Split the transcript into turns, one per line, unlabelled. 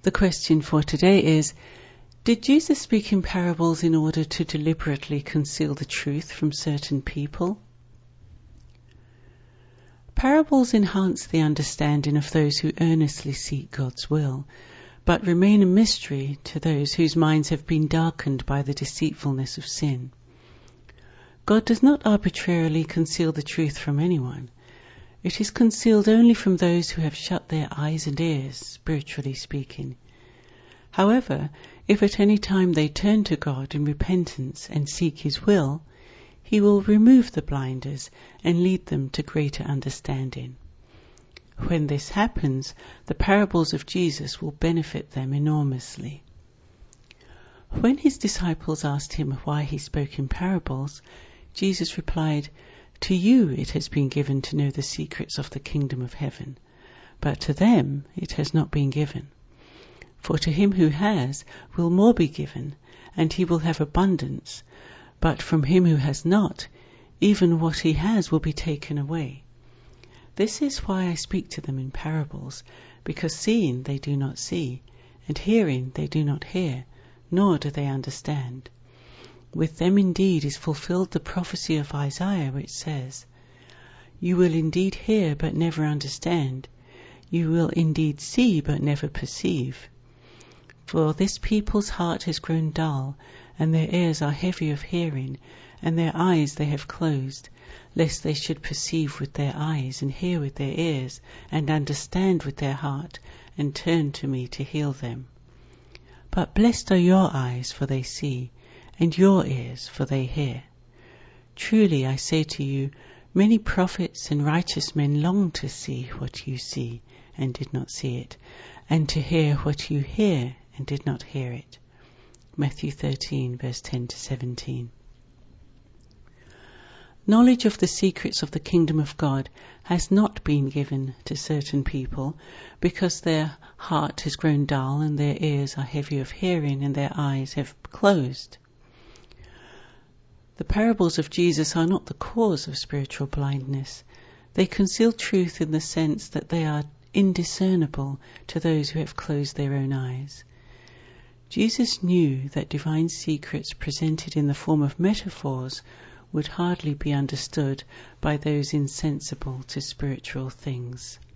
The question for today is, did Jesus speak in parables in order to deliberately conceal the truth from certain people? Parables enhance the understanding of those who earnestly seek God's will, but remain a mystery to those whose minds have been darkened by the deceitfulness of sin. God does not arbitrarily conceal the truth from anyone. It is concealed only from those who have shut their eyes and ears, spiritually speaking. However, if at any time they turn to God in repentance and seek His will, He will remove the blinders and lead them to greater understanding. When this happens, the parables of Jesus will benefit them enormously. When His disciples asked Him why He spoke in parables, Jesus replied, "To you it has been given to know the secrets of the kingdom of heaven, but to them it has not been given. For to him who has will more be given, and he will have abundance. But from him who has not, even what he has will be taken away. This is why I speak to them in parables, because seeing they do not see, and hearing they do not hear, nor do they understand. With them indeed is fulfilled the prophecy of Isaiah, which says, 'You will indeed hear, but never understand. You will indeed see, but never perceive. For this people's heart has grown dull, and their ears are heavy of hearing, and their eyes they have closed, lest they should perceive with their eyes, and hear with their ears, and understand with their heart, and turn to me to heal them. But blessed are your eyes, for they see, and your ears, for they hear. Truly I say to you, many prophets and righteous men longed to see what you see, and did not see it, and to hear what you hear, and did not hear it.'" Matthew 13, verse 10 to 17. Knowledge of the secrets of the kingdom of God has not been given to certain people because their heart has grown dull and their ears are heavy of hearing and their eyes have closed. The parables of Jesus are not the cause of spiritual blindness. They conceal truth in the sense that they are indiscernible to those who have closed their own eyes. Jesus knew that divine secrets presented in the form of metaphors would hardly be understood by those insensible to spiritual things.